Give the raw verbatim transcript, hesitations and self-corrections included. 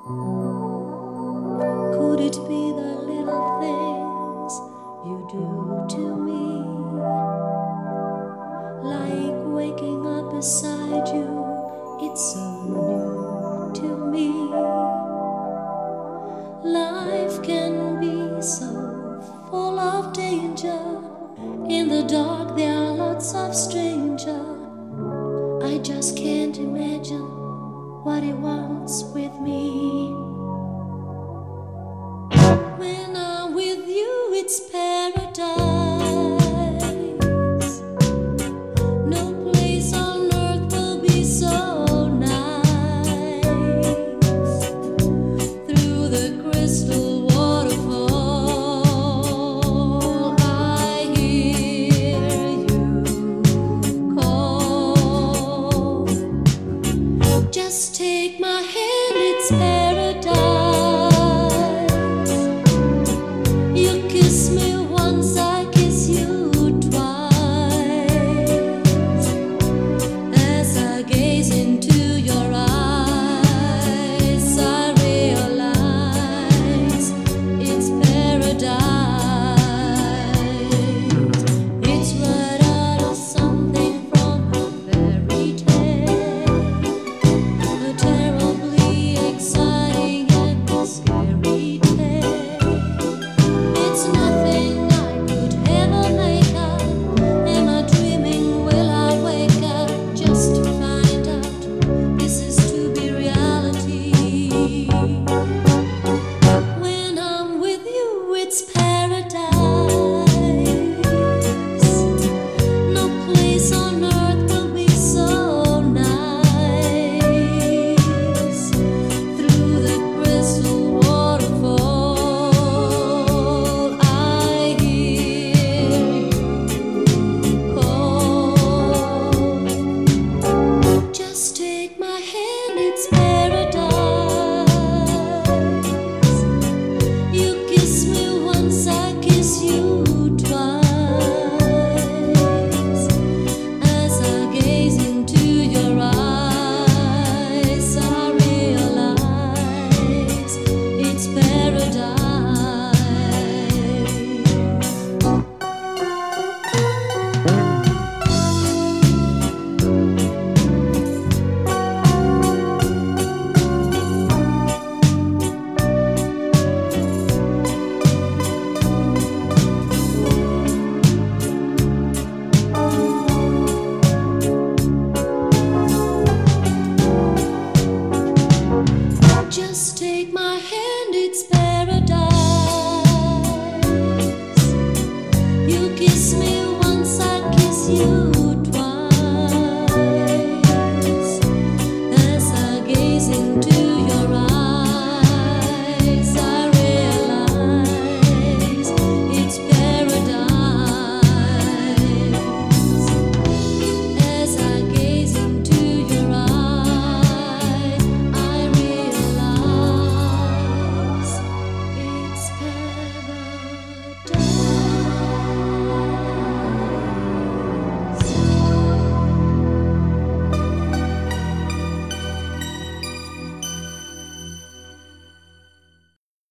Could it be the little things you do to me? Like waking up beside you, it's so new to me. Life can be so full of danger. In the dark there are lots of strangers. I just can't imagine what he wants with me. When I'm with you, it's paradise. No place on earth will be so nice. Through the crystal waterfall, I hear you call. Just take my hand, it's paradise. You kiss me once, I kiss you twice. As I gaze into your eyes, I realize it's paradise. It's right out of something from a fairy tale. A terribly exciting and scary tale. It's nothing I could ever make up. Am I dreaming? Will I wake up just to find out this is to be reality? When I'm with you, it's paradise. No place on earth will be so nice. Through the crystal waterfall, I hear you call. Just take my hand, it's paradise. You kiss me once, I kiss you twice. As I gaze into your eyes, I realize it's paradise. Just take my hand, it's